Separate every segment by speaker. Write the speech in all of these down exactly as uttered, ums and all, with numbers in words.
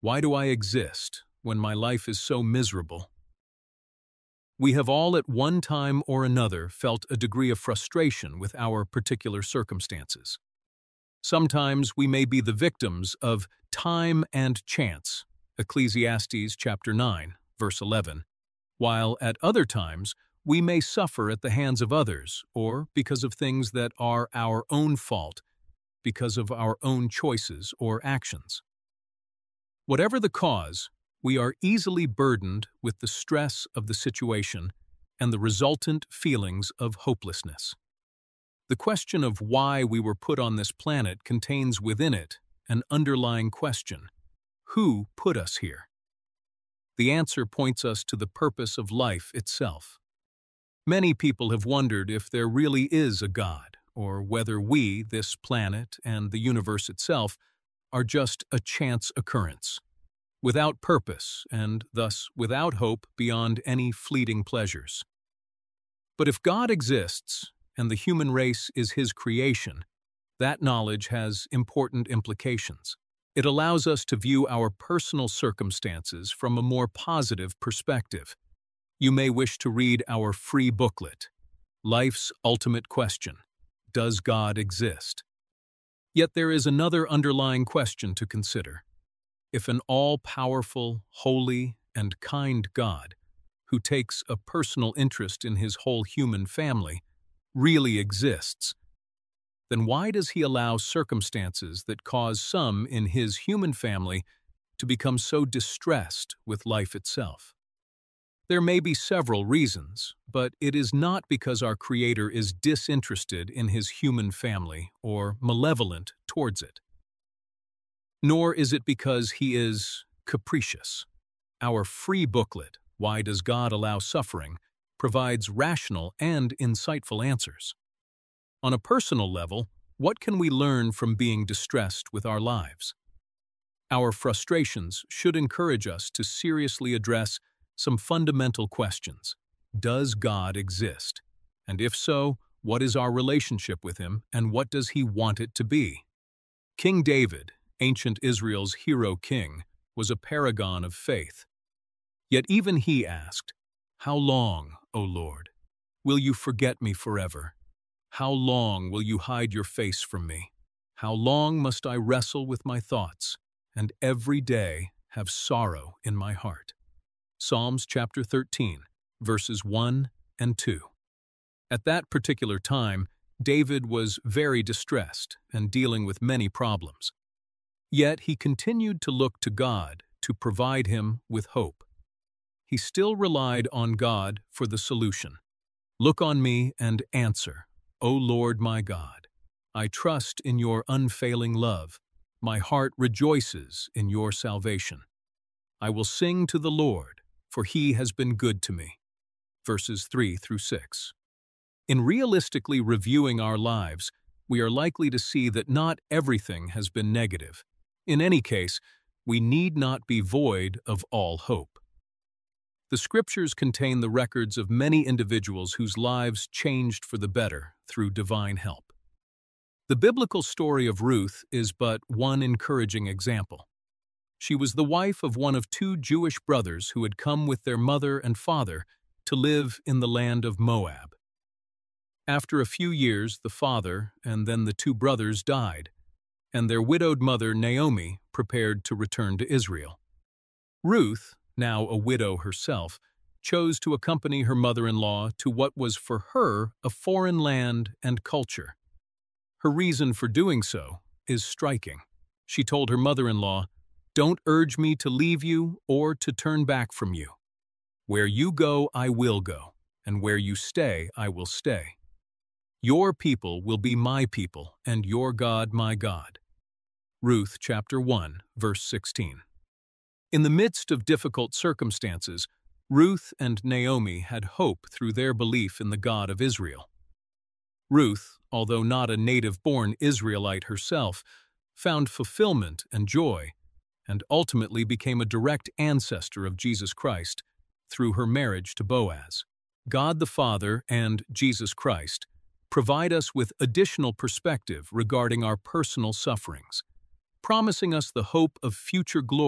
Speaker 1: Why do I exist when my life is so miserable? We have all at one time or another felt a degree of frustration with our particular circumstances. Sometimes we may be the victims of time and chance, Ecclesiastes chapter nine, verse eleven, while at other times we may suffer at the hands of others or because of things that are our own fault, because of our own choices or actions. Whatever the cause, we are easily burdened with the stress of the situation and the resultant feelings of hopelessness. The question of why we were put on this planet contains within it an underlying question: who put us here? The answer points us to the purpose of life itself. Many people have wondered if there really is a God, or whether we, this planet, and the universe itself, are just a chance occurrence, without purpose and thus without hope beyond any fleeting pleasures. But if God exists, and the human race is His creation, that knowledge has important implications. It allows us to view our personal circumstances from a more positive perspective. You may wish to read our free booklet, Life's Ultimate Question: Does God Exist? Yet there is another underlying question to consider. If an all-powerful, holy, and kind God, who takes a personal interest in His whole human family, really exists, then why does He allow circumstances that cause some in His human family to become so distressed with life itself? There may be several reasons, but it is not because our Creator is disinterested in His human family or malevolent towards it. Nor is it because He is capricious. Our free booklet, Why Does God Allow Suffering?, provides rational and insightful answers. On a personal level, what can we learn from being distressed with our lives? Our frustrations should encourage us to seriously address some fundamental questions. Does God exist? And if so, what is our relationship with Him, and what does He want it to be? King David, ancient Israel's hero king, was a paragon of faith. Yet even he asked, "How long, O Lord, will you forget me forever? How long will you hide your face from me? How long must I wrestle with my thoughts, and every day have sorrow in my heart?" Psalms chapter thirteen, verses one and two. At that particular time, David was very distressed and dealing with many problems. Yet he continued to look to God to provide him with hope. He still relied on God for the solution. "Look on me and answer, O Lord my God. I trust in your unfailing love. My heart rejoices in your salvation. I will sing to the Lord, for He has been good to me." Verses three through six. In realistically reviewing our lives, we are likely to see that not everything has been negative. In any case, we need not be void of all hope. The Scriptures contain the records of many individuals whose lives changed for the better through divine help. The biblical story of Ruth is but one encouraging example. She was the wife of one of two Jewish brothers who had come with their mother and father to live in the land of Moab. After a few years, the father and then the two brothers died, and their widowed mother Naomi prepared to return to Israel. Ruth, now a widow herself, chose to accompany her mother-in-law to what was for her a foreign land and culture. Her reason for doing so is striking. She told her mother-in-law, "Don't urge me to leave you or to turn back from you. Where you go, I will go, and where you stay, I will stay. Your people will be my people, and your God my God." Ruth chapter one, verse sixteen. In the midst of difficult circumstances, Ruth and Naomi had hope through their belief in the God of Israel. Ruth, although not a native-born Israelite herself, found fulfillment and joy, and ultimately became a direct ancestor of Jesus Christ through her marriage to Boaz. God the Father and Jesus Christ provide us with additional perspective regarding our personal sufferings, promising us the hope of future glory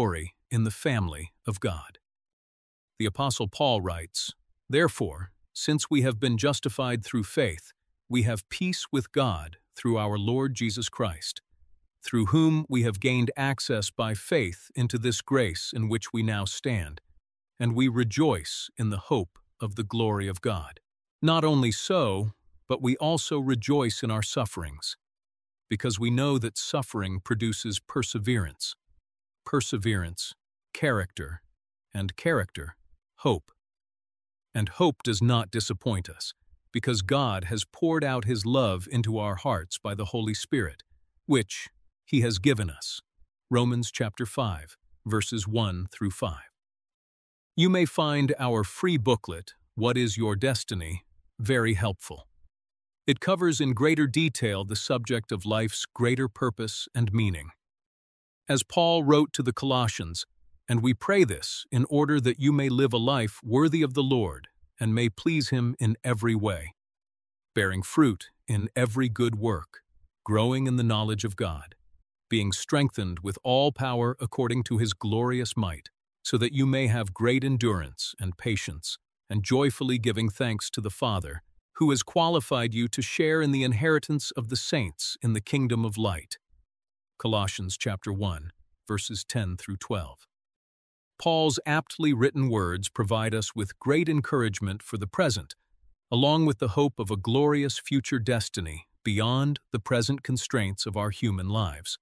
Speaker 1: in the family of God. The Apostle Paul writes, "Therefore, since we have been justified through faith, we have peace with God through our Lord Jesus Christ, through whom we have gained access by faith into this grace in which we now stand, and we rejoice in the hope of the glory of God. Not only so, but we also rejoice in our sufferings, because we know that suffering produces perseverance, perseverance, character, and character, hope. And hope does not disappoint us, because God has poured out His love into our hearts by the Holy Spirit, which He has given us." Romans chapter five, verses one through five. You may find our free booklet, What is Your Destiny, very helpful. It covers in greater detail the subject of life's greater purpose and meaning. As Paul wrote to the Colossians, "And we pray this in order that you may live a life worthy of the Lord and may please Him in every way, bearing fruit in every good work, growing in the knowledge of God, being strengthened with all power according to His glorious might, so that you may have great endurance and patience, and joyfully giving thanks to the Father, who has qualified you to share in the inheritance of the saints in the kingdom of light." Colossians chapter one, verses ten through twelve. Paul's aptly written words provide us with great encouragement for the present, along with the hope of a glorious future destiny beyond the present constraints of our human lives.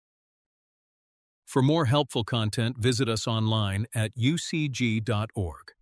Speaker 1: For more helpful content, visit us online at u c g dot org.